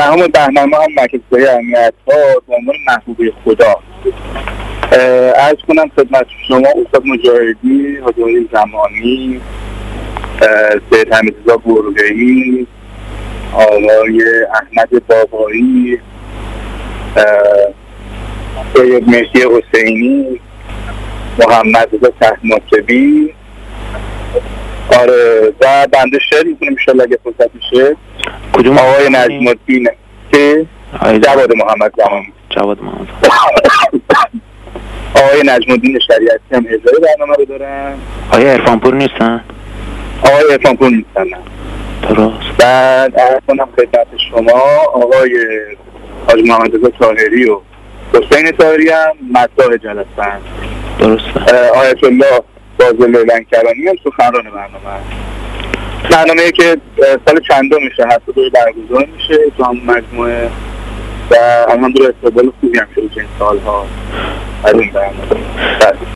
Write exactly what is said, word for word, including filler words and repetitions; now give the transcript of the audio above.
دهم بهمن ما هم مرکزگاهی امنیت ها به عنوان محبوبه خدا عرض کنم خدمت شما استاد مجاهدی، حاجی زمانی، سید حمیدرضا برگه‌ای، آقای احمد بابایی، سید مهدی حسینی، محمد رضا طهماسبی، آره و بنده شعر میکنم انشالله اگه فرصت میشه. کدوم آقای نجم الدین که جواد محمد زمانی جواد محمد آقای نجم الدین شریعتی هم اجرای برنامه رو دارن. آقای عرفانپور نیستن؟ آقای عرفانپور نیستن نه. درست. بعد عرض کنم خدمت شما آقای حاج محمد رضا طاهری و حسین طاهری هم مداح جلسه‌اند. درسته. آیت الله فاضل لنکرانی هم سخنران برنامه هست. برنامه‌ای که سال چندم میشه هفته دور برگزار میشه تو همون مجموعه و الحمدلله استقبال خوبی هم شده چند سال‌ها از این برنامه.